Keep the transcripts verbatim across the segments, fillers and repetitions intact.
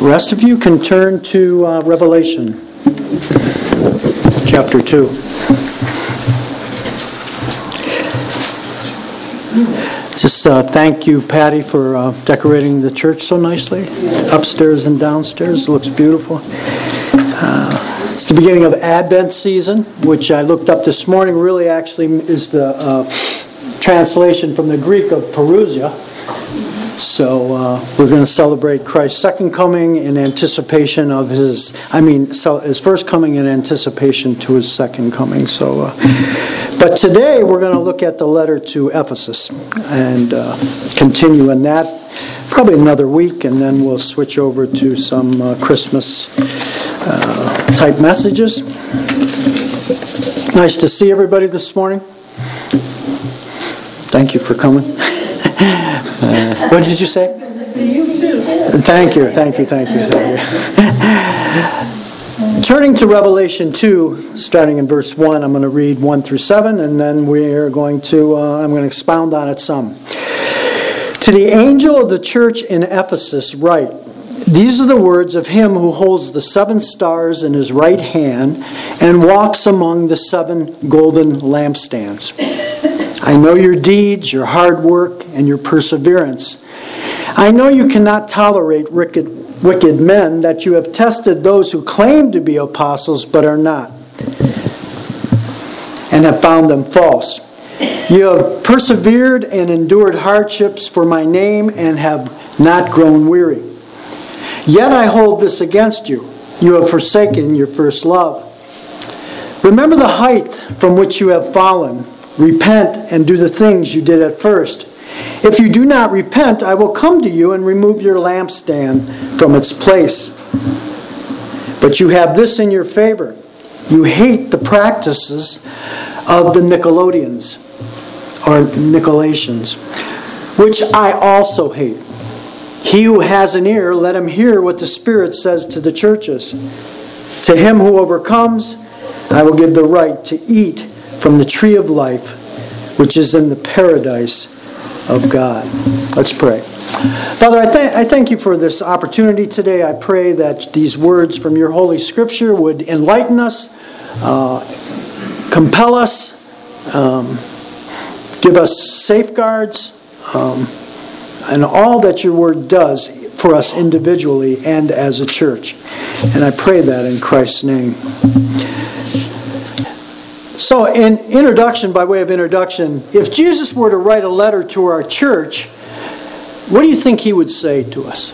rest of you can turn to uh, Revelation chapter two. Just uh, thank you, Patty, for uh, decorating the church so nicely. Upstairs and downstairs. It looks beautiful. Uh, it's the beginning of Advent season, which I looked up this morning. Really, actually, is the uh, translation from the Greek of Parousia. So uh, we're going to celebrate Christ's second coming in anticipation of his, I mean, so his first coming in anticipation to his second coming. So, uh, but today we're going to look at the letter to Ephesus and uh, continue in that. Probably another week, and then we'll switch over to some uh, Christmas uh, type messages. Nice to see everybody this morning. Thank you for coming. Uh, what did you say? You too. Thank you, thank you, thank you. Thank you. Turning to Revelation two, starting in verse one, I'm going to read one through seven, and then we are going to, uh, I'm going to expound on it some. To the angel of the church in Ephesus write, these are the words of him who holds the seven stars in his right hand and walks among the seven golden lampstands. I know your deeds, your hard work, and your perseverance. I know you cannot tolerate wicked, wicked men, that you have tested those who claim to be apostles but are not, and have found them false. You have persevered and endured hardships for my name and have not grown weary. Yet I hold this against you. You have forsaken your first love. Remember the height from which you have fallen. Repent and do the things you did at first. If you do not repent, I will come to you and remove your lampstand from its place. But you have this in your favor. You hate the practices of the Nicolaitans, or Nicolaitans, which I also hate. He who has an ear, let him hear what the Spirit says to the churches. To him who overcomes, I will give the right to eat from the tree of life, which is in the paradise of God. Let's pray. Father, I, th- I thank you for this opportunity today. I pray that these words from your Holy Scripture would enlighten us, uh, compel us, um, give us safeguards, um, and all that your word does for us individually and as a church. And I pray that in Christ's name. So, in introduction, by way of introduction, if Jesus were to write a letter to our church, what do you think he would say to us?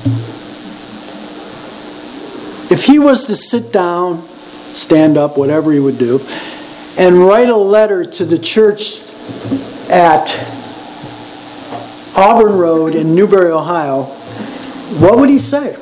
If he was to sit down, stand up, whatever he would do, and write a letter to the church at Auburn Road in Newberry, Ohio, what would he say?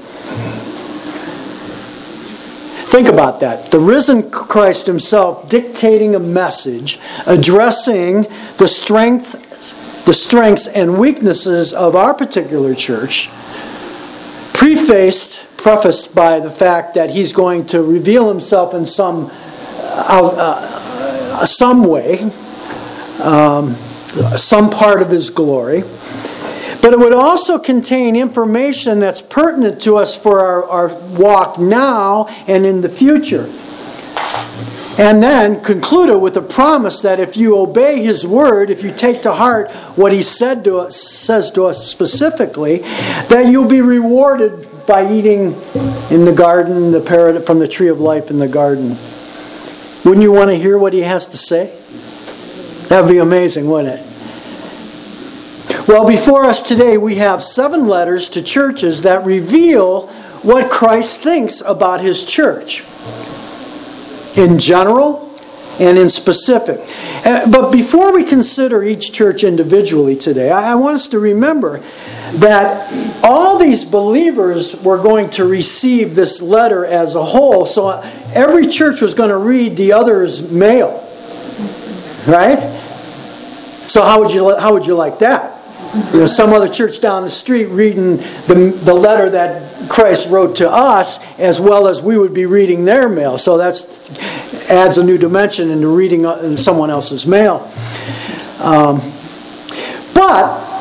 Think about that. The risen Christ himself dictating a message addressing the strength, the strengths and weaknesses of our particular church, prefaced, prefaced by the fact that he's going to reveal himself in some, uh, uh, some way, um, some part of his glory. But it would also contain information that's pertinent to us for our, our walk now and in the future. And then conclude it with a promise that if you obey his word, if you take to heart what he said to us, says to us specifically, that you'll be rewarded by eating in the garden, the parad- from the tree of life in the garden. Wouldn't you want to hear what he has to say? That would be amazing, wouldn't it? Well, before us today, we have seven letters to churches that reveal what Christ thinks about his church, in general and in specific. But before we consider each church individually today, I want us to remember that all these believers were going to receive this letter as a whole. So every church was going to read the other's mail, right? So how would you how would you like that? You know, some other church down the street reading the, the letter that Christ wrote to us, as well as we would be reading their mail. So that adds a new dimension into reading someone else's mail. Um, but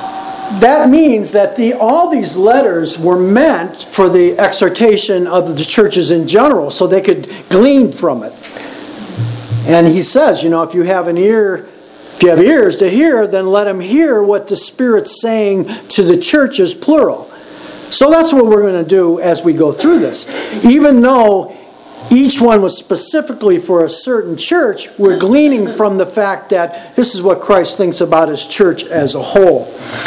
that means that the, all these letters were meant for the exhortation of the churches in general, so they could glean from it. And he says, you know, if you have an ear, if you have ears to hear, then let them hear what the Spirit's saying to the churches, plural. So that's what we're going to do as we go through this. Even though each one was specifically for a certain church, we're gleaning from the fact that this is what Christ thinks about his church as a whole.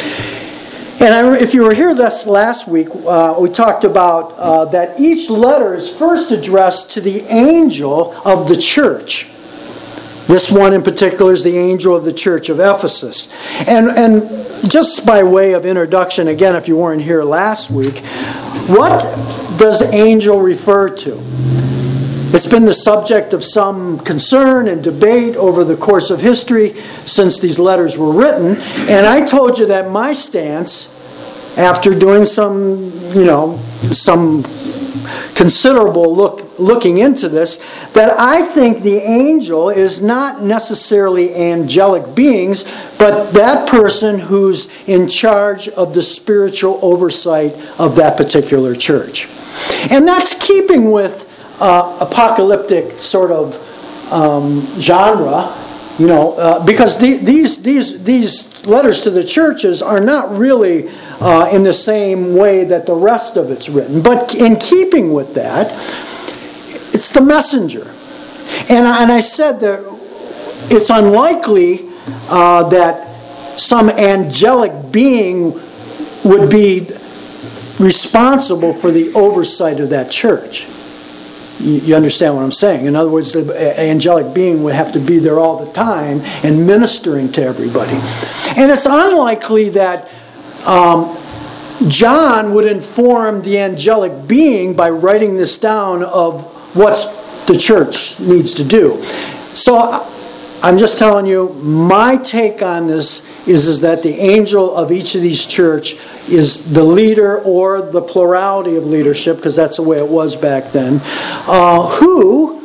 And I, if you were here this last week, uh, we talked about uh, that each letter is first addressed to the angel of the church. This one in particular is the angel of the church of Ephesus. And, and just by way of introduction, again, if you weren't here last week, what does angel refer to? It's been the subject of some concern and debate over the course of history since these letters were written. And I told you that my stance, after doing some, you know, some considerable look looking into this, that I think the angel is not necessarily angelic beings, but that person who's in charge of the spiritual oversight of that particular church. And that's keeping with uh, apocalyptic sort of um, genre, you know, uh, because the, these these these letters to the churches are not really uh, in the same way that the rest of it's written. But in keeping with that, it's the messenger. And I, and I said that it's unlikely uh, that some angelic being would be responsible for the oversight of that church. You, you understand what I'm saying? In other words, the angelic being would have to be there all the time and ministering to everybody. And it's unlikely that um, John would inform the angelic being by writing this down of what the church needs to do. So I'm just telling you, my take on this is, is that the angel of each of these church is the leader or the plurality of leadership, because that's the way it was back then, uh, who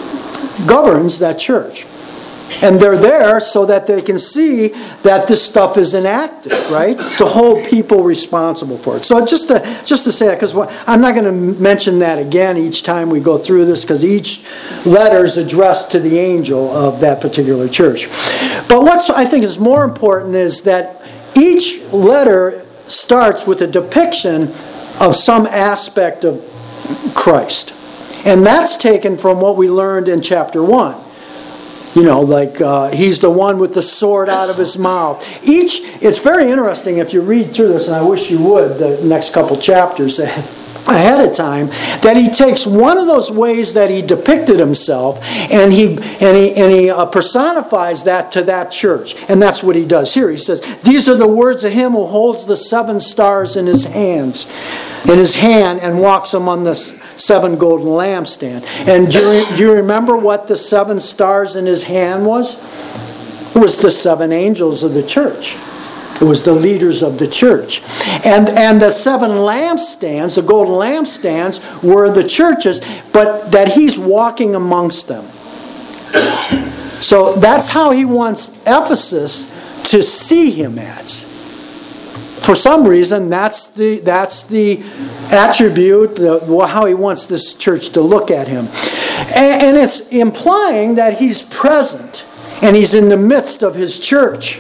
governs that church. And they're there so that they can see that this stuff is enacted, right? To hold people responsible for it. So just to, just to say that, because I'm not going to mention that again each time we go through this, because each letter is addressed to the angel of that particular church. But what I think is more important is that each letter starts with a depiction of some aspect of Christ. And that's taken from what we learned in chapter one. You know, like uh, he's the one with the sword out of his mouth. Each, it's very interesting if you read through this, and I wish you would, the next couple chapters ahead of time, that he takes one of those ways that he depicted himself, and he and he and he uh, personifies that to that church, and that's what he does here. He says, "These are the words of him who holds the seven stars in his hands, in his hand, and walks among the seven golden lampstand." And do you, do you remember what the seven stars in his hand was? It was the seven angels of the church. It was the leaders of the church. And, and the seven lampstands, the golden lampstands, were the churches, but that he's walking amongst them. So that's how he wants Ephesus to see him as. For some reason, that's the that's the attribute, the, how he wants this church to look at him. And, and it's implying that he's present and he's in the midst of his church.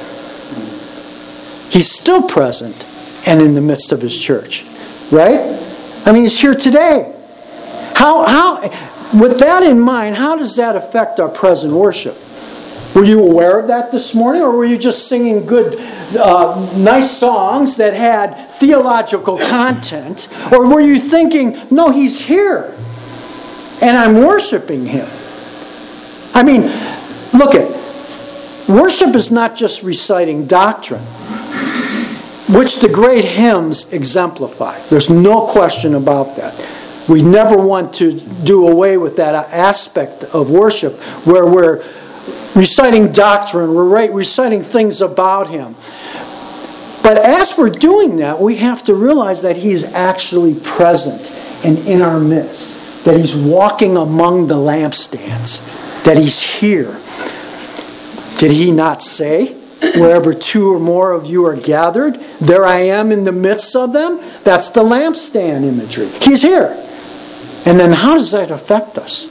He's still present and in the midst of his church. Right? I mean, he's here today. How, how, with that in mind, how does that affect our present worship? Were you aware of that this morning, or were you just singing good, uh, nice songs that had theological content? Or were you thinking, no, he's here, and I'm worshiping him? I mean, look at, worship is not just reciting doctrine, which the great hymns exemplify. There's no question about that. We never want to do away with that aspect of worship where we're reciting doctrine, we're reciting things about him. But as we're doing that, we have to realize that he's actually present and in our midst. That he's walking among the lampstands. That he's here. Did he not say Wherever two or more of you are gathered, there I am in the midst of them. That's the lampstand imagery. He's here. And then how does that affect us?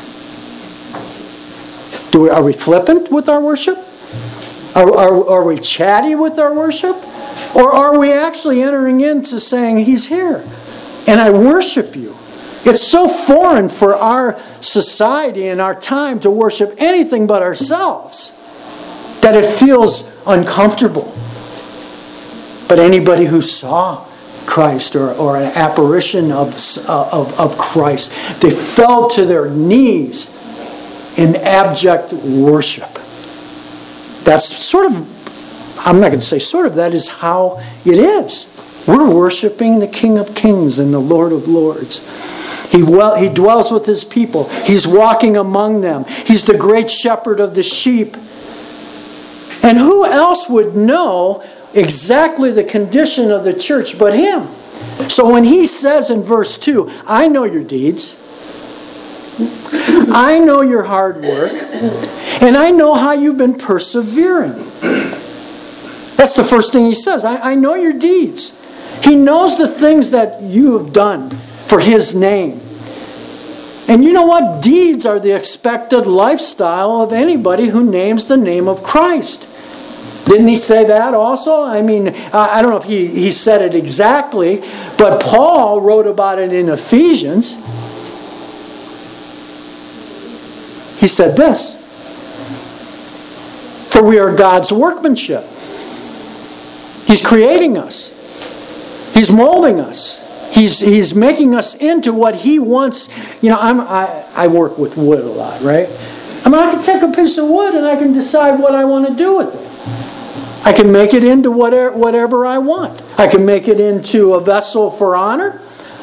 Do we, are we flippant with our worship? Are, are, are we chatty with our worship? Or are we actually entering into saying, He's here, and I worship you? It's so foreign for our society and our time to worship anything but ourselves that it feels uncomfortable. But anybody who saw Christ or, or an apparition of, of, of Christ, they fell to their knees in abject worship. That's sort of, I'm not going to say sort of, that is how it is. We're worshiping the King of Kings and the Lord of Lords. He, well, he dwells with His people. He's walking among them. He's the great shepherd of the sheep. And who else would know exactly the condition of the church but Him? So when He says in verse two, I know your deeds, I know your hard work, and I know how you've been persevering. That's the first thing He says. I, I know your deeds. He knows the things that you have done for His name. And you know what? Deeds are the expected lifestyle of anybody who names the name of Christ. Didn't He say that also? I mean, I don't know if he, he said it exactly, but Paul wrote about it in Ephesians. He said this, for we are God's workmanship. He's creating us. He's molding us. He's, he's making us into what He wants. You know, I'm, I, I work with wood a lot, right? I mean, I can take a piece of wood and I can decide what I want to do with it. I can make it into whatever, whatever I want. I can make it into a vessel for honor.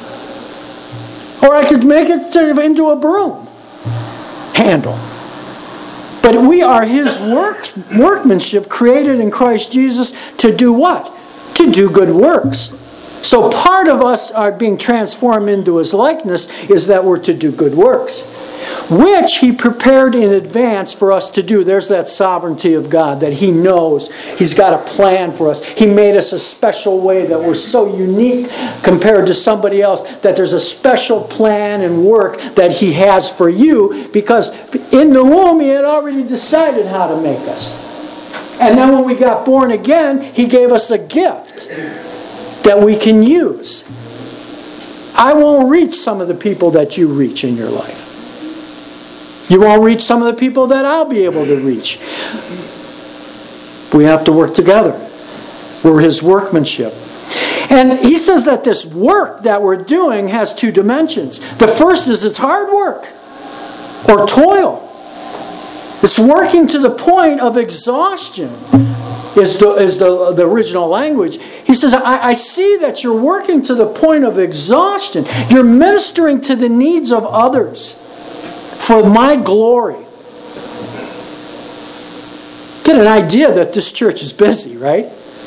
Or I could make it into a broom handle. But we are His work, workmanship created in Christ Jesus to do what? To do good works. So part of us are being transformed into His likeness is that we're to do good works, which He prepared in advance for us to do. There's that sovereignty of God that He knows. He's got a plan for us. He made us a special way that we're so unique compared to somebody else that there's a special plan and work that He has for you because in the womb He had already decided how to make us. And then when we got born again, He gave us a gift that we can use. I won't reach some of the people that you reach in your life. You won't reach some of the people that I'll be able to reach. We have to work together. We're His workmanship. And He says that this work that we're doing has two dimensions. The first is it's hard work or toil. It's working to the point of exhaustion. Is the, is the, the original language. He says, I, I see that you're working to the point of exhaustion. You're ministering to the needs of others for my glory. Get an idea that this church is busy, right?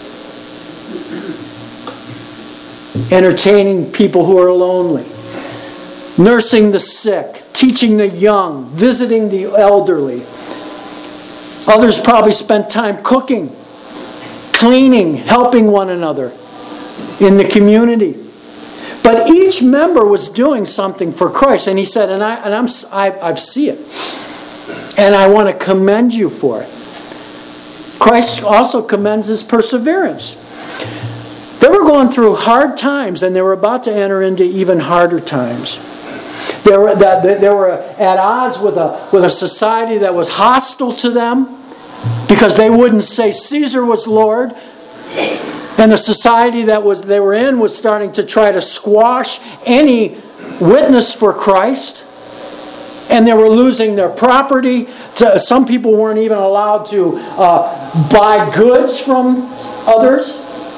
Entertaining people who are lonely, nursing the sick, teaching the young, visiting the elderly. Others probably spent time cooking, cleaning, helping one another in the community. But each member was doing something for Christ. And he said, and, I, and I'm, I, I see it. And I want to commend you for it. Christ also commends His perseverance. They were going through hard times and they were about to enter into even harder times. They were, they were at odds with a, with a society that was hostile to them because they wouldn't say Caesar was Lord. And the society that was they were in was starting to try to squash any witness for Christ. And they were losing their property. Some people weren't even allowed to uh, buy goods from others.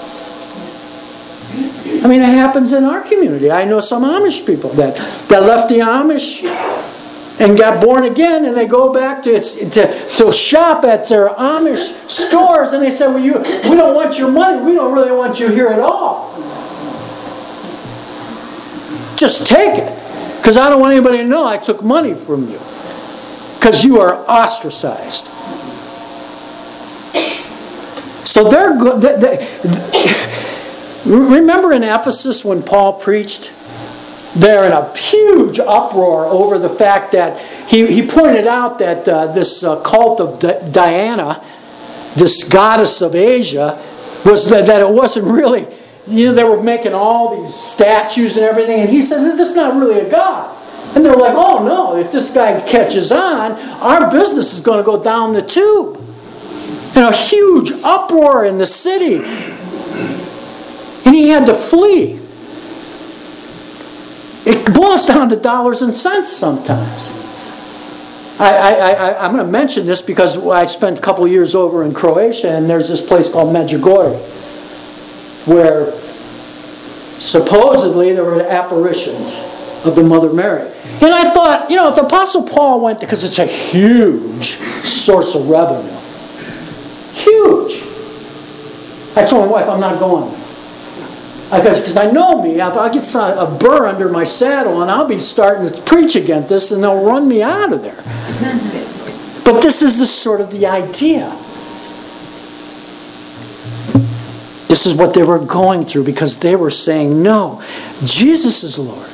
I mean, it happens in our community. I know some Amish people that, that left the Amish and got born again, and they go back to, to, to shop at their Amish stores, and they say, well, you, we don't want your money. We don't really want you here at all. Just take it, because I don't want anybody to know I took money from you, because you are ostracized. So they're good. They, they, remember in Ephesus when Paul preached? They're in a huge uproar over the fact that he, he pointed out that uh, this uh, cult of D- Diana, this goddess of Asia, was that, that it wasn't really, you know, they were making all these statues and everything, and he said, this is not really a god. And they're like, oh no, if this guy catches on, our business is going to go down the tube. And a huge uproar in the city. And he had to flee. It boils down to dollars and cents sometimes. I, I, I, I'm going to mention this because I spent a couple years over in Croatia, and there's this place called Medjugorje, where supposedly there were apparitions of the Mother Mary. And I thought, you know, if the Apostle Paul went there, because it's a huge source of revenue. Huge. I told my wife, I'm not going there. Because I know me, I'll get a burr under my saddle and I'll be starting to preach against this and they'll run me out of there. But this is the sort of the idea. This is what they were going through because they were saying, no, Jesus is Lord.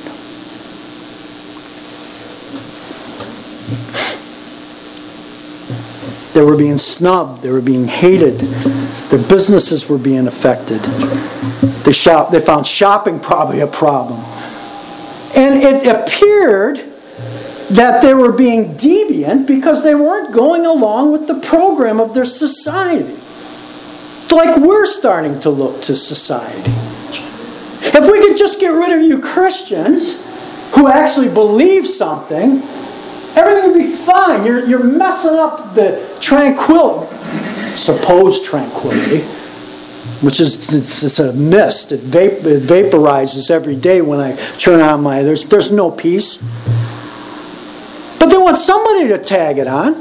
They were being snubbed. They were being hated. Their businesses were being affected. They shop, they found shopping probably a problem. And it appeared that they were being deviant because they weren't going along with the program of their society. Like we're starting to look to society. If we could just get rid of you Christians who actually believe something, everything would be fine. You're, you're messing up the tranquility, supposed tranquility, which is it's, it's a mist. It, vap, it vaporizes every day when I turn on my, there's, there's no peace. But they want somebody to tag it on.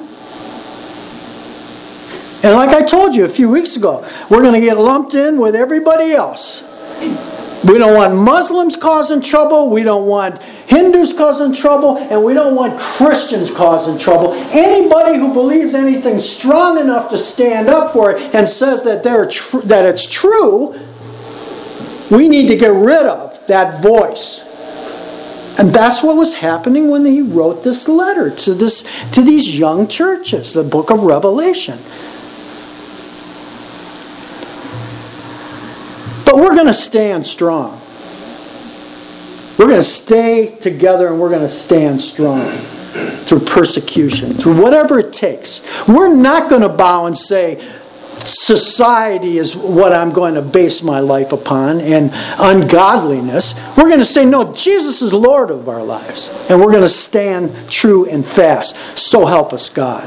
And like I told you a few weeks ago, we're going to get lumped in with everybody else. We don't want Muslims causing trouble. We don't want Hindus causing trouble. And we don't want Christians causing trouble. Anybody who believes anything strong enough to stand up for it and says that, they're tr- that it's true, we need to get rid of that voice. And that's what was happening when he wrote this letter to, this, to these young churches, the book of Revelation. But we're going to stand strong. We're going to stay together and we're going to stand strong through persecution, through whatever it takes. We're not going to bow and say, society is what I'm going to base my life upon and ungodliness. We're going to say, no, Jesus is Lord of our lives. And we're going to stand true and fast. So help us God.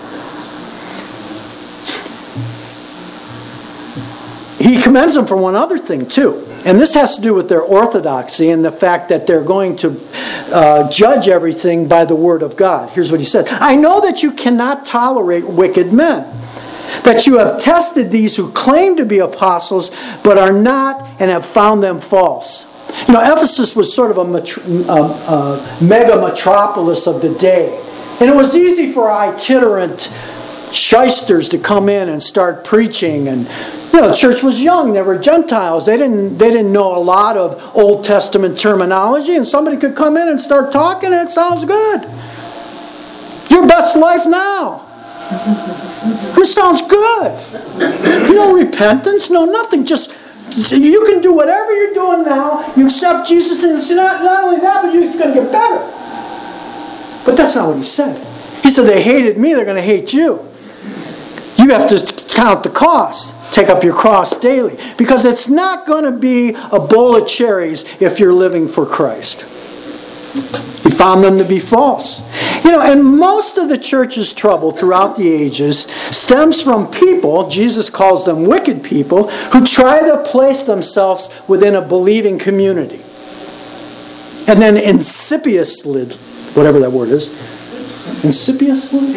He commends them for one other thing too. And this has to do with their orthodoxy and the fact that they're going to uh, judge everything by the word of God. Here's what he said. I know that you cannot tolerate wicked men, that you have tested these who claim to be apostles but are not and have found them false. You know, Ephesus was sort of a, metro- a, a mega metropolis of the day. And it was easy for itinerant shysters to come in and start preaching. And you know, the church was young. They were Gentiles. They didn't, they didn't know a lot of Old Testament terminology. And somebody could come in and start talking and it sounds good. Your best life now. This sounds good. You know, repentance, no nothing. Just, you can do whatever you're doing now. You accept Jesus, and it's not, not only that, but you're going to get better. But that's not what he said. He said, they hated me, they're going to hate you. You have to count the cost. Take up your cross daily. Because it's not going to be a bowl of cherries if you're living for Christ. He found them to be false. You know, and most of the church's trouble throughout the ages stems from people, Jesus calls them wicked people, who try to place themselves within a believing community. And then insidiously, whatever that word is, insidiously?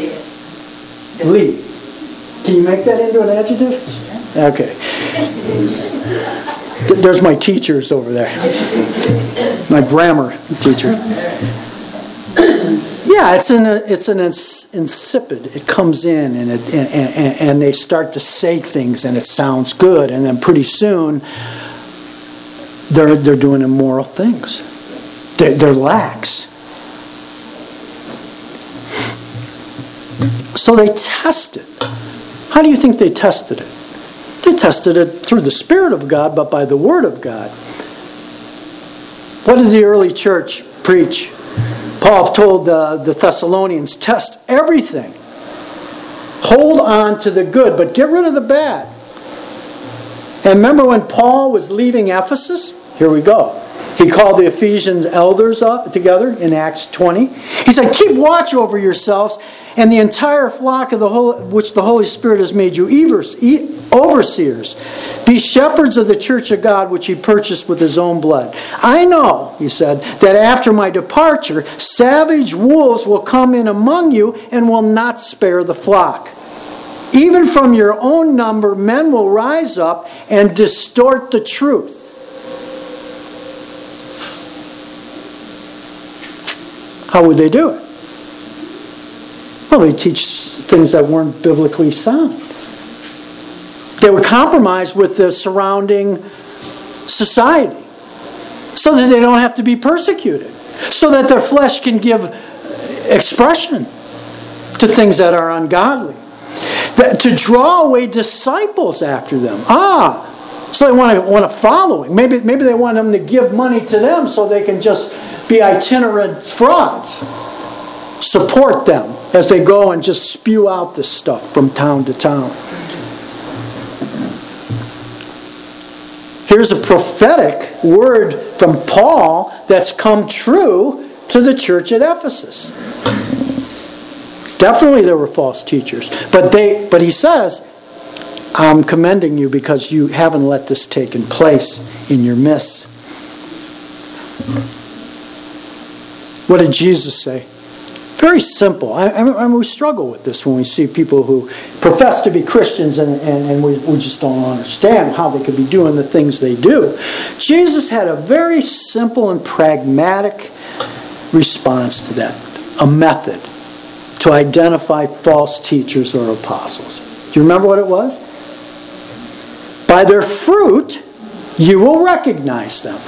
Lee. Can you make that into an adjective? Okay. There's my teachers over there. My grammar teacher. Yeah, it's an it's an ins- insipid. It comes in and it and, and, and they start to say things and it sounds good, and then pretty soon they're they're doing immoral things. They're, they're lax. So they tested. How do you think they tested it? They tested it through the Spirit of God, but by the Word of God. What did the early church preach? Paul told the, the Thessalonians, test everything. Hold on to the good, but get rid of the bad. And remember when Paul was leaving Ephesus? Here we go. He called the Ephesians elders up together in Acts twenty. He said, keep watch over yourselves and the entire flock of the Holy, which the Holy Spirit has made you overseers. Be shepherds of the church of God, which he purchased with his own blood. I know, he said, that after my departure, savage wolves will come in among you and will not spare the flock. Even from your own number, men will rise up and distort the truth. How would they do it? Well, they teach things that weren't biblically sound. They would compromise with the surrounding society so that they don't have to be persecuted, so that their flesh can give expression to things that are ungodly. That, to draw away disciples after them. Ah, so they want to want to follow him. Maybe, maybe they want them to give money to them so they can just be itinerant frauds. Support them as they go and just spew out this stuff from town to town. Here's a prophetic word from Paul that's come true to the church at Ephesus. Definitely there were false teachers. But they but he says, I'm commending you because you haven't let this take place in your midst. What did Jesus say? Very simple. I, I mean, we struggle with this when we see people who profess to be Christians and, and, and we, we just don't understand how they could be doing the things they do. Jesus had a very simple and pragmatic response to that. A method to identify false teachers or apostles. Do you remember what it was? By their fruit, you will recognize them.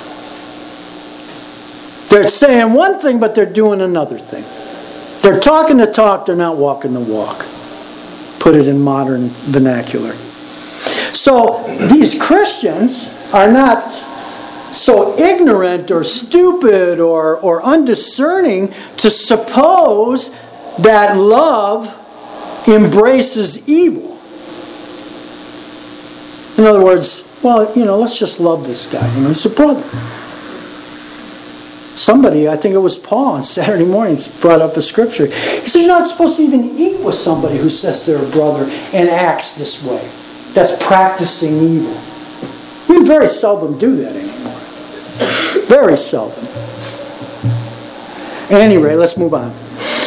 They're saying one thing, but they're doing another thing. They're talking the talk, they're not walking the walk. Put it in modern vernacular. So these Christians are not so ignorant or stupid or, or undiscerning to suppose that love embraces evil. In other words, well, you know, let's just love this guy. You know, he's a brother. Somebody, I think it was Paul on Saturday morning, brought up a scripture. He says you're not supposed to even eat with somebody who says they're a brother and acts this way. That's practicing evil. We very seldom do that anymore. Very seldom. At any rate, let's move on.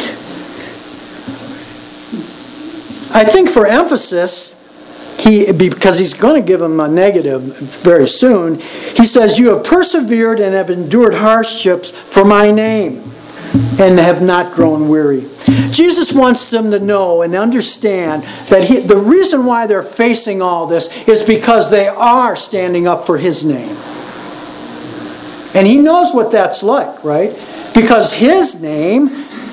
I think for emphasis, he because he's going to give him a negative very soon, he says, you have persevered and have endured hardships for my name and have not grown weary. Jesus wants them to know and understand that he, the reason why they're facing all this is because they are standing up for his name. And he knows what that's like, right? Because his name,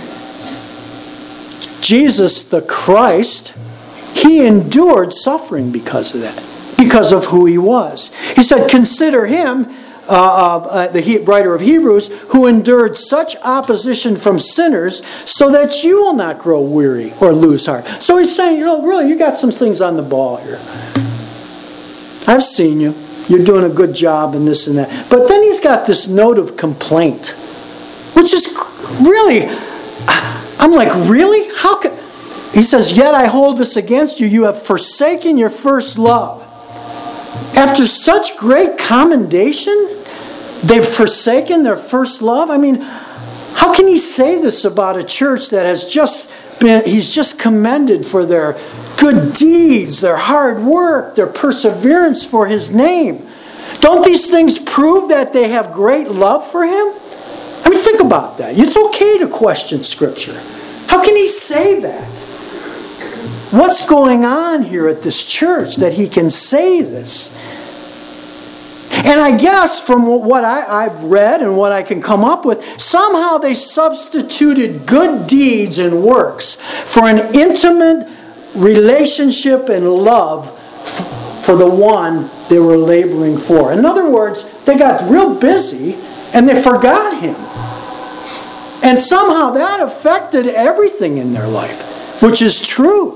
Jesus the Christ, he endured suffering because of that, because of who he was. He said, consider him, uh, uh, the he, writer of Hebrews, who endured such opposition from sinners so that you will not grow weary or lose heart. So he's saying, you know, really, you got some things on the ball here. I've seen you. You're doing a good job and this and that. But then he's got this note of complaint, which is really, I'm like, really? How could... He says, yet I hold this against you. You have forsaken your first love. After such great commendation, they've forsaken their first love? I mean, how can he say this about a church that has just been, he's just commended for their good deeds, their hard work, their perseverance for his name? Don't these things prove that they have great love for him? I mean, think about that. It's okay to question Scripture. How can he say that? What's going on here at this church that he can say this? And I guess from what I, I've read and what I can come up with, somehow they substituted good deeds and works for an intimate relationship and love for the one they were laboring for. In other words, they got real busy and they forgot him. And somehow that affected everything in their life, which is true.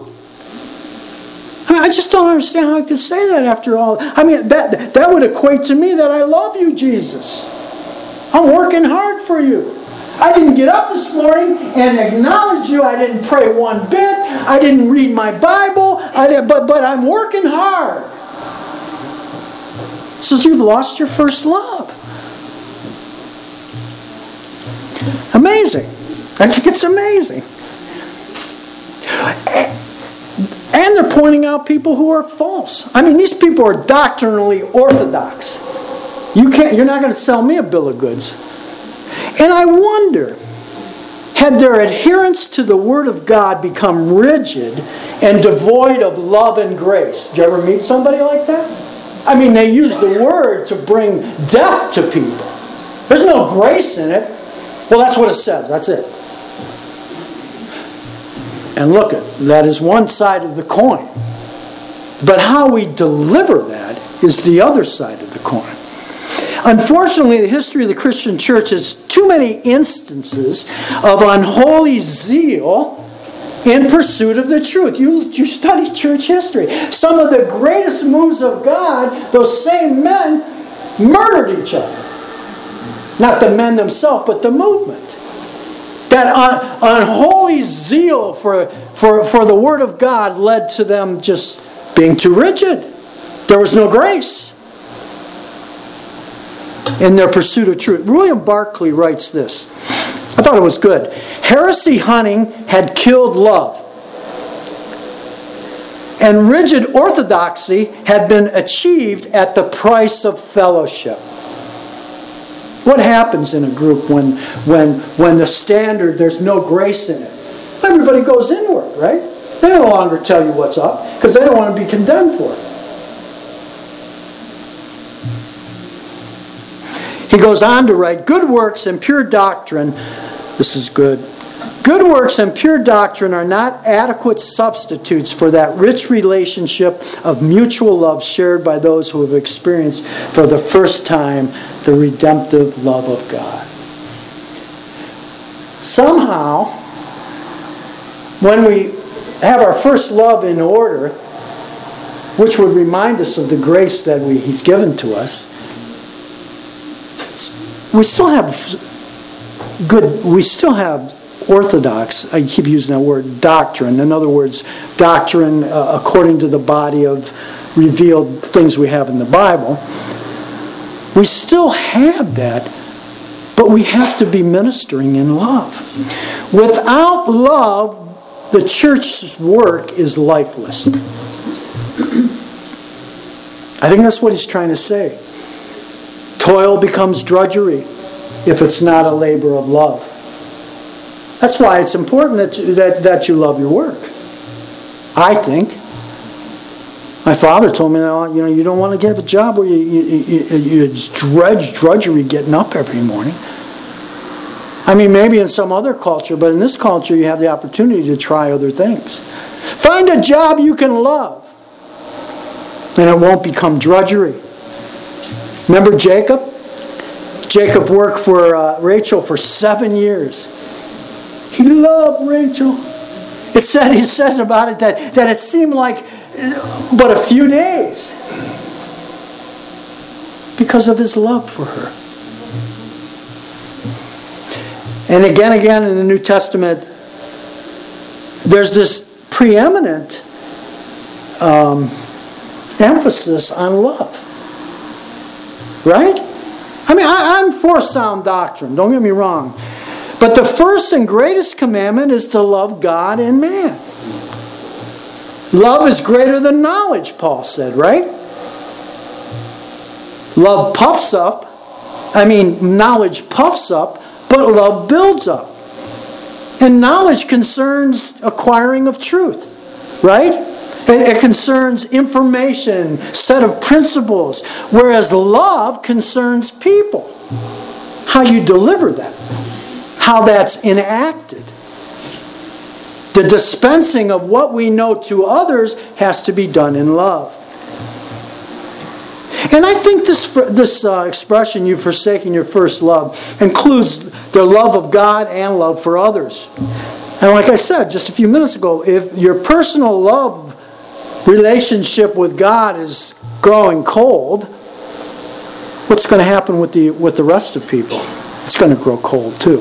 I just don't understand how I could say that after all. I mean, that, that would equate to me that I love you, Jesus. I'm working hard for you. I didn't get up this morning and acknowledge you. I didn't pray one bit. I didn't read my Bible. I didn't, but, but I'm working hard. So you've lost your first love. Amazing. I think it's amazing. And they're pointing out people who are false. I mean, these people are doctrinally orthodox. You can't, you're not going to sell me a bill of goods. And I wonder, had their adherence to the Word of God become rigid and devoid of love and grace? Did you ever meet somebody like that? I mean, they use the Word to bring death to people. There's no grace in it. Well, that's what it says. That's it. And look, at that is one side of the coin. But how we deliver that is the other side of the coin. Unfortunately, the history of the Christian church has too many instances of unholy zeal in pursuit of the truth. You, you study church history. Some of the greatest moves of God, those same men murdered each other. Not the men themselves, but the movement. That un- unholy zeal for, for, for the Word of God led to them just being too rigid. There was no grace in their pursuit of truth. William Barclay writes this. I thought it was good. Heresy hunting had killed love. And rigid orthodoxy had been achieved at the price of fellowship. What happens in a group when, when, when the standard, there's no grace in it? Everybody goes inward, right? They no longer tell you what's up because they don't want to be condemned for it. He goes on to write, good works and pure doctrine, this is good, good works and pure doctrine are not adequate substitutes for that rich relationship of mutual love shared by those who have experienced for the first time the redemptive love of God. Somehow, when we have our first love in order, which would remind us of the grace that we, He's given to us, we still have good, we still have orthodox, I keep using that word, doctrine. In other words, doctrine uh, according to the body of revealed things we have in the Bible. We still have that, but we have to be ministering in love. Without love, the church's work is lifeless. I think that's what he's trying to say. Toil becomes drudgery if it's not a labor of love. That's why it's important that you, that, that you love your work. I think. My father told me, you know, you don't want to get a job where you, you, you, you drudge, drudgery getting up every morning. I mean, maybe in some other culture, but in this culture you have the opportunity to try other things. Find a job you can love, and it won't become drudgery. Remember Jacob? Jacob worked for uh, Rachel for seven years. He loved Rachel. It said, he says about it that, that it seemed like but a few days because of his love for her. And again, again in the New Testament, there's this preeminent um, emphasis on love. Right? I mean, I, I'm for sound doctrine, don't get me wrong. But the first and greatest commandment is to love God and man. Love is greater than knowledge, Paul said, right? Love puffs up. I mean, knowledge puffs up. but love builds up. And knowledge concerns acquiring of truth, right? It, it concerns information, set of principles, whereas love concerns people. How you deliver that, how that's enacted. The dispensing of what we know to others has to be done in love. And I think this this uh, expression, "you've forsaken your first love," includes the love of God and love for others. And like I said just a few minutes ago, if your personal love relationship with God is growing cold, what's going to happen with the with the rest of people? It's going to grow cold too.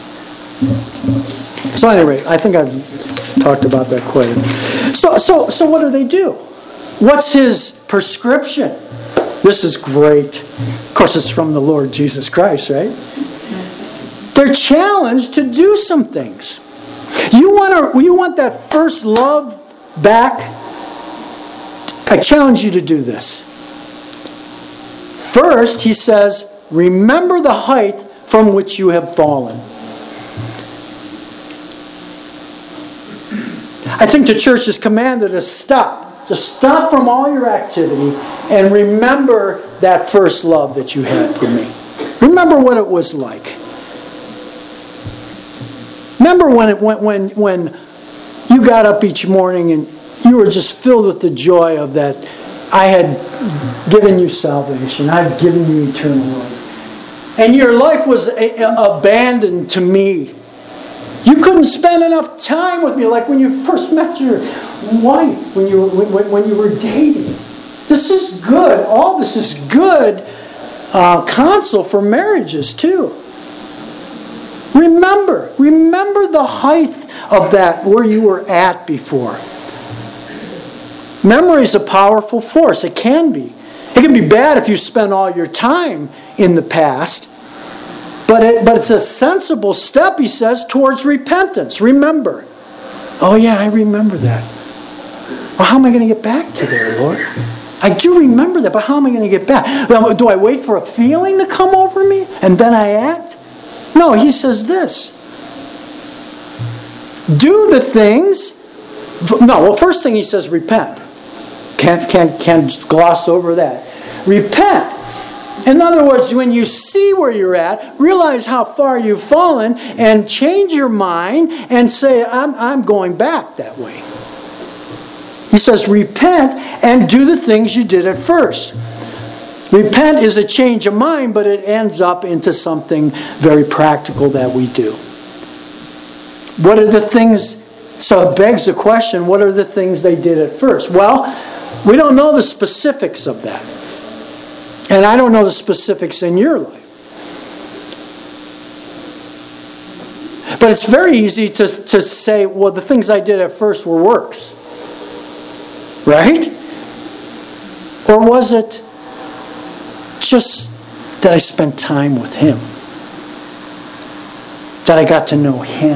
So anyway, I think I've talked about that quite a bit. So, so, so what do they do? What's his prescription? This is great. Of course, it's from the Lord Jesus Christ, right? They're challenged to do some things. You want to, you want that first love back? I challenge you to do this. First, he says, remember the height from which you have fallen. I think the church is commanded to stop. Just stop from all your activity and remember that first love that you had for me. Remember what it was like. Remember when it when when when you got up each morning and you were just filled with the joy of that. I had given you salvation. I've given you eternal life. And your life was abandoned to me. You couldn't spend enough time with me, like when you first met your wife, when you when, when you were dating. This is good. All this is good uh, counsel for marriages too. Remember, remember the height of that where you were at before. Memory is a powerful force. It can be. It can be bad if you spend all your time in the past. But, it, but it's a sensible step, he says, towards repentance. Remember. Oh yeah, I remember that. Well, how am I going to get back to there, Lord? I do remember that, but how am I going to get back? Do I wait for a feeling to come over me and then I act? No, he says this. Do the things. No, well, first thing he says, repent. Can't, can't, can't gloss over that. Repent. In other words, when you see where you're at, realize how far you've fallen, and change your mind and say, I'm, I'm going back that way. He says, repent and do the things you did at first. Repent is a change of mind, but it ends up into something very practical that we do. What are the things? So it begs the question, what are the things they did at first? Well, we don't know the specifics of that. And I don't know the specifics in your life. But it's very easy to, to say, well, the things I did at first were works. Right? Or was it just that I spent time with Him? That I got to know Him?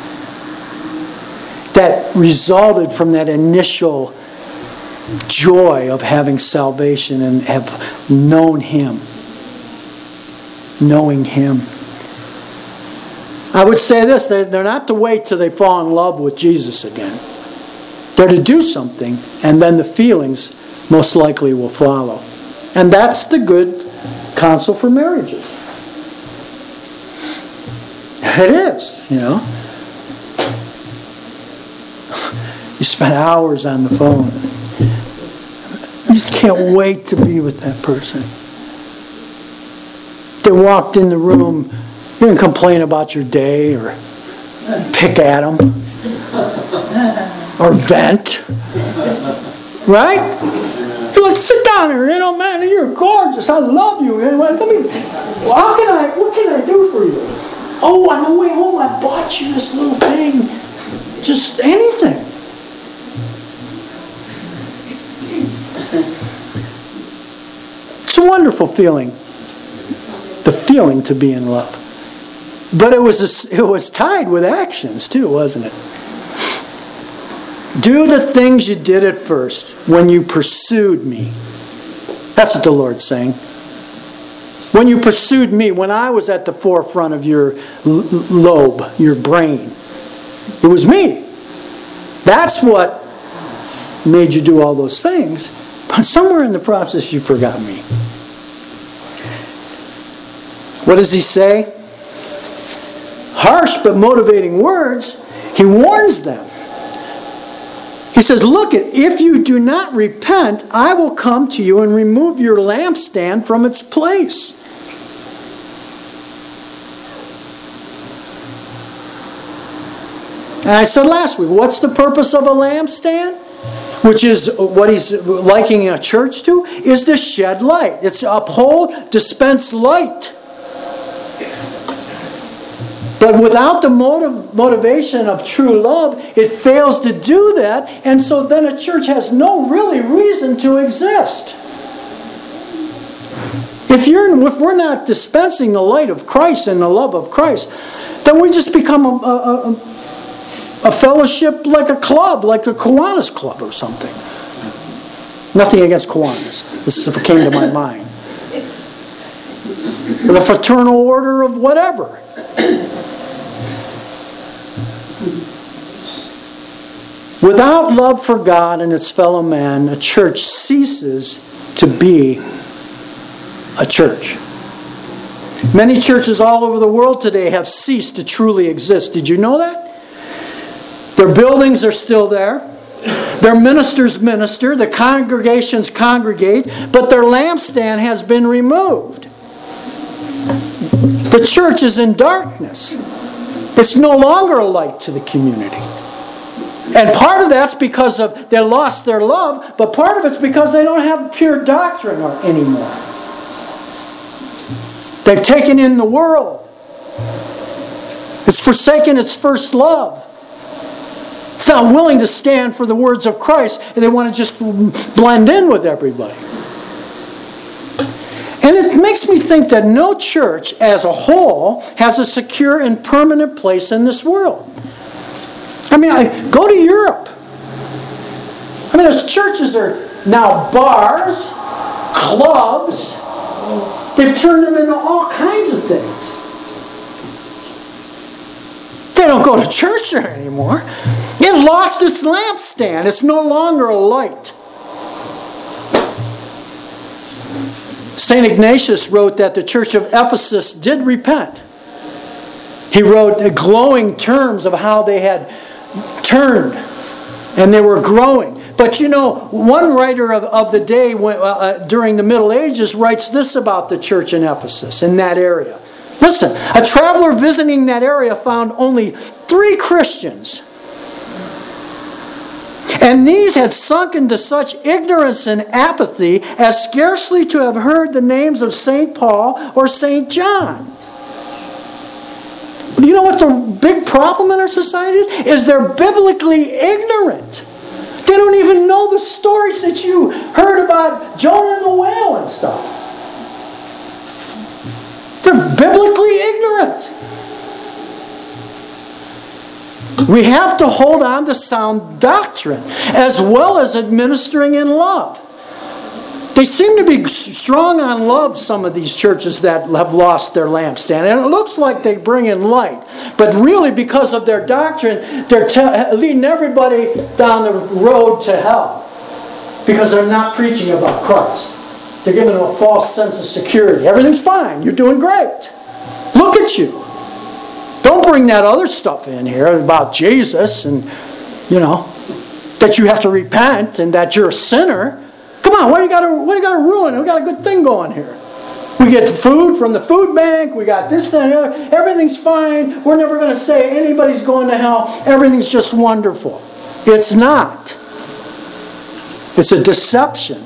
That resulted from that initial joy of having salvation and have known Him. Knowing Him. I would say this, they're not to wait till they fall in love with Jesus again. They're to do something, and then the feelings most likely will follow. And that's the good counsel for marriages. It is, you know. You spend hours on the phone. You just can't wait to be with that person. They walked in the room, you didn't complain about your day or pick at them or vent. Right? You're like, sit down here, you know, man, you're gorgeous. I love you. Let me, how can I, what can I do for you? Oh, on the way home, I bought you this little thing. Just anything. It's a wonderful feeling. The feeling to be in love. But it was a, it was tied with actions too, wasn't it? Do the things you did at first when you pursued me. That's what the Lord's saying. When you pursued me, when I was at the forefront of your lobe, your brain, it was me. That's what made you do all those things. But somewhere in the process, you forgot me. What does he say? Harsh but motivating words. He warns them. He says, look, if you do not repent, I will come to you and remove your lampstand from its place. And I said last week, what's the purpose of a lampstand? Which is what he's likening a church to, is to shed light. It's to uphold, dispense light. But without the motiv- motivation of true love, it fails to do that, and so then a church has no really reason to exist. If you're, if we're not dispensing the light of Christ and the love of Christ, then we just become a, a, a A fellowship like a club, like a Kiwanis club or something. Nothing against Kiwanis. This came to my mind. The fraternal order of whatever. Without love for God and its fellow man, a church ceases to be a church. Many churches all over the world today have ceased to truly exist. Did you know that? Their buildings are still there. Their ministers minister. The congregations congregate. But their lampstand has been removed. The church is in darkness. It's no longer a light to the community. And part of that's because of they lost their love, but part of it's because they don't have pure doctrine anymore. They've taken in the world. It's forsaken its first love. It's not willing to stand for the words of Christ, and they want to just blend in with everybody. And it makes me think that no church as a whole has a secure and permanent place in this world. I mean, I go to Europe. I mean, those churches are now bars, clubs. They've turned them into all kinds of things. They don't go to church there anymore. It lost its lampstand. It's no longer a light. Saint Ignatius wrote that the church of Ephesus did repent. He wrote glowing terms of how they had turned and they were growing. But you know, one writer of, of the day when, uh, during the Middle Ages writes this about the church in Ephesus, in that area. Listen, a traveler visiting that area found only three Christians. And these had sunk into such ignorance and apathy as scarcely to have heard the names of Saint Paul or Saint John. You know what the big problem in our society is? Is they're biblically ignorant. They don't even know the stories that you heard about Jonah and the whale and stuff. They're biblically ignorant. We have to hold on to sound doctrine as well as administering in love. They seem to be strong on love, some of these churches that have lost their lampstand. And it looks like they bring in light. But really, because of their doctrine, they're te- leading everybody down the road to hell. Because they're not preaching about Christ. They're giving them a false sense of security. Everything's fine. You're doing great. Look at you. Don't bring that other stuff in here about Jesus and, you know, that you have to repent and that you're a sinner. Come on, what do you got to what do you got to ruin? We got a good thing going here. We get food from the food bank. We got this, that, and the other. Everything's fine. We're never going to say anybody's going to hell. Everything's just wonderful. It's not. It's a deception.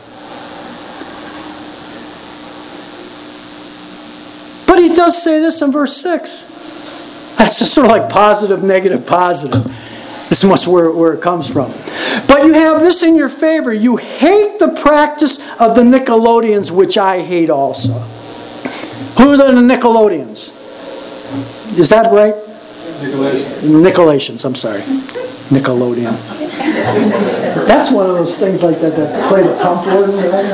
But he does say this in verse six. That's just sort of like positive, negative, positive. This is where, where it comes from. But you have this in your favor. You hate the practice of the Nicolaitans, which I hate also. Who are the Nicolaitans? Is that right? Nicolaitans. Nicolaitans, I'm sorry. Nickelodeon. That's one of those things like that that play the pump organ.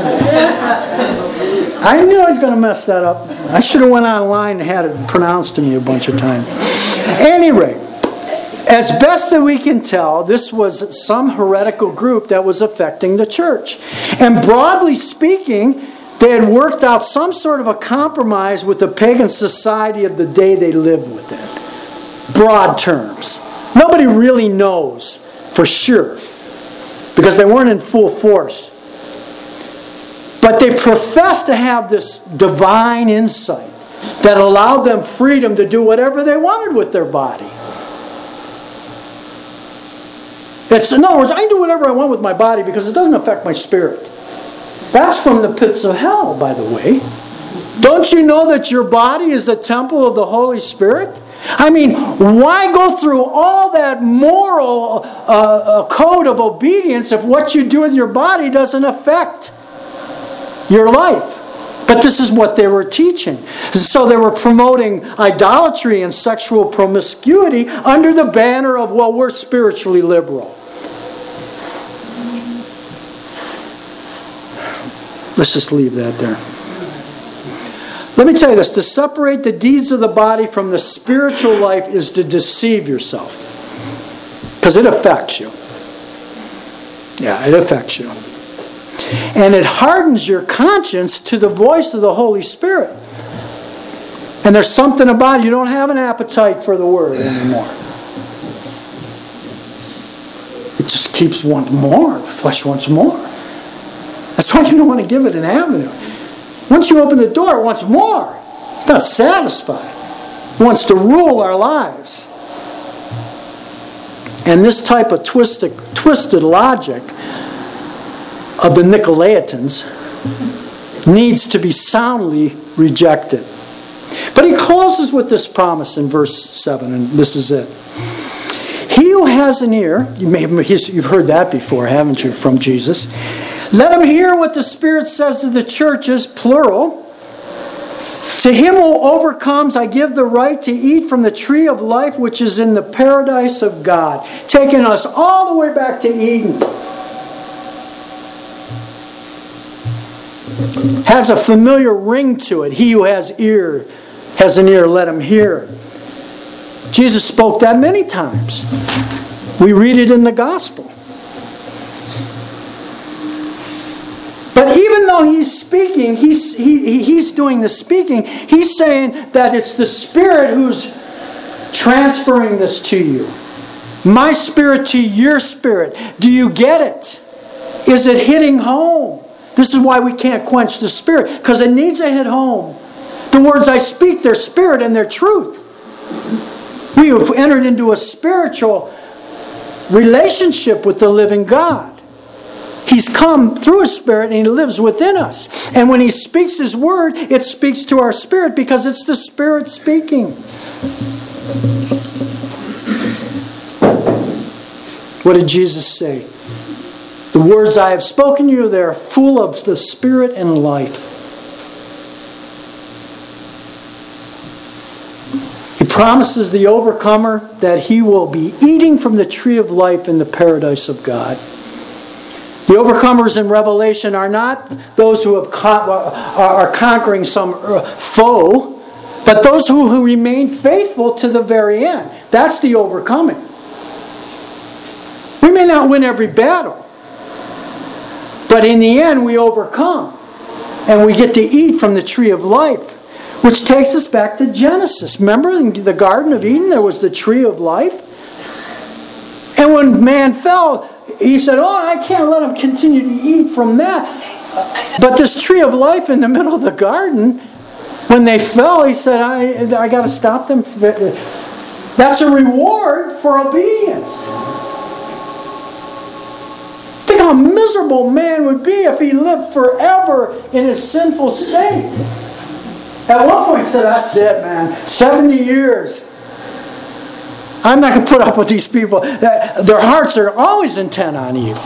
I knew I was going to mess that up. I should have went online and had it pronounced to me a bunch of times. Anyway, as best that we can tell, this was some heretical group that was affecting the church. And broadly speaking, they had worked out some sort of a compromise with the pagan society of the day they lived within. Broad terms. Nobody really knows for sure, because they weren't in full force. But they professed to have this divine insight that allowed them freedom to do whatever they wanted with their body. It's, in other words, I can do whatever I want with my body because it doesn't affect my spirit. That's from the pits of hell, by the way. Don't you know that your body is a temple of the Holy Spirit? I mean, why go through all that moral uh, code of obedience if what you do with your body doesn't affect your life? But this is what they were teaching. So they were promoting idolatry and sexual promiscuity under the banner of, well, we're spiritually liberal. Let's just leave that there. Let me tell you this, to separate the deeds of the body from the spiritual life is to deceive yourself. Because it affects you. Yeah, it affects you. And it hardens your conscience to the voice of the Holy Spirit. And there's something about it, you don't have an appetite for the Word anymore. It just keeps wanting more. The flesh wants more. That's why you don't want to give it an avenue. Once you open the door, it wants more. It's not satisfied. It wants to rule our lives. And this type of twisted, twisted logic of the Nicolaitans needs to be soundly rejected. But he closes with this promise in verse seven, and this is it. He who has an ear, you may have, you've heard that before, haven't you, from Jesus? Let him hear what the Spirit says to the churches, plural. To him who overcomes, I give the right to eat from the tree of life, which is in the paradise of God. Taking us all the way back to Eden. Has a familiar ring to it. He who has ear, has an ear, let him hear. Jesus spoke that many times. We read it in the gospel. But even though he's speaking, he's, he, he's doing the speaking, he's saying that it's the Spirit who's transferring this to you. My spirit to your spirit. Do you get it? Is it hitting home? This is why we can't quench the Spirit, because it needs to hit home. The words I speak, they're spirit and they're truth. We have entered into a spiritual relationship with the living God. He's come through His Spirit and He lives within us. And when He speaks His word, it speaks to our spirit because it's the Spirit speaking. What did Jesus say? The words I have spoken to you, they are full of the Spirit and life. He promises the overcomer that he will be eating from the tree of life in the paradise of God. The overcomers in Revelation are not those who have con- are conquering some foe, but those who, who remain faithful to the very end. That's the overcoming. We may not win every battle, but in the end we overcome. And we get to eat from the tree of life, which takes us back to Genesis. Remember in the Garden of Eden there was the tree of life? And when man fell, he said, oh, I can't let him continue to eat from that. But this tree of life in the middle of the garden, when they fell, he said, I, I got to stop them. That's a reward for obedience. Think how miserable man would be if he lived forever in his sinful state. At one point he said, that's it, man. seventy years. I'm not going to put up with these people. Their hearts are always intent on evil.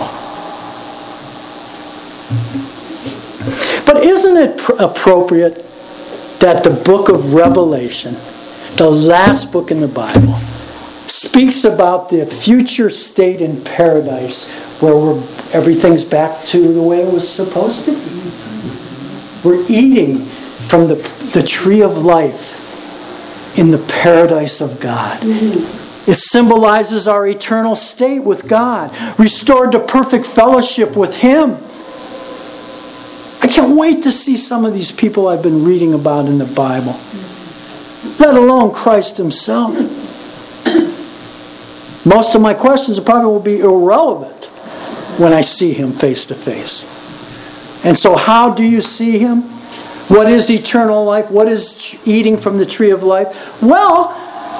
But isn't it pr- appropriate that the book of Revelation, the last book in the Bible, speaks about the future state in paradise where we're, everything's back to the way it was supposed to be. We're eating from the, the tree of life in the paradise of God. Mm-hmm. It symbolizes our eternal state with God, restored to perfect fellowship with Him. I can't wait to see some of these people I've been reading about in the Bible, let alone Christ Himself. Most of my questions probably will be irrelevant when I see Him face to face. And so how do you see Him? What is eternal life? What is eating from the tree of life? Well,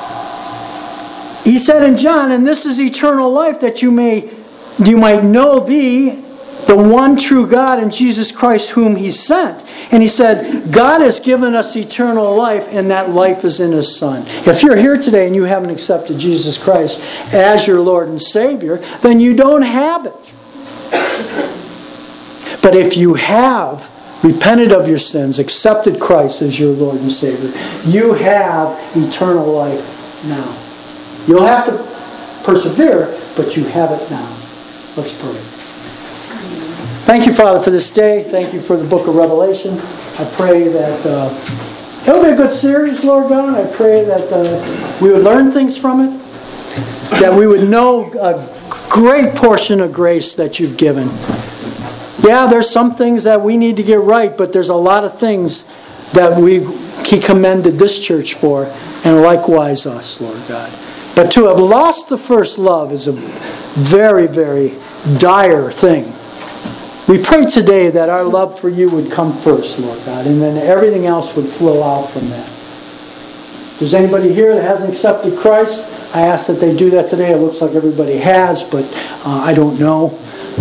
He said in John, and this is eternal life, that you may you might know Thee, the one true God, and Jesus Christ whom He sent. And He said, God has given us eternal life, and that life is in His Son. If you're here today and you haven't accepted Jesus Christ as your Lord and Savior, then you don't have it. But if you have repented of your sins, accepted Christ as your Lord and Savior, you have eternal life now. You'll have to persevere, but you have it now. Let's pray. Thank you, Father, for this day. Thank you for the book of Revelation. I pray that uh, it'll be a good series, Lord God. I pray that uh, we would learn things from it, that we would know a great portion of grace that you've given. Yeah, there's some things that we need to get right, but there's a lot of things that we He commended this church for, and likewise us, Lord God. But to have lost the first love is a very, very dire thing. We pray today that our love for you would come first, Lord God, and then everything else would flow out from that. If there's anybody here that hasn't accepted Christ, I ask that they do that today. It looks like everybody has, but uh, I don't know.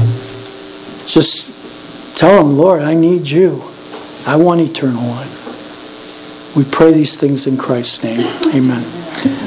Just tell them, Lord, I need you. I want eternal life. We pray these things in Christ's name. Amen.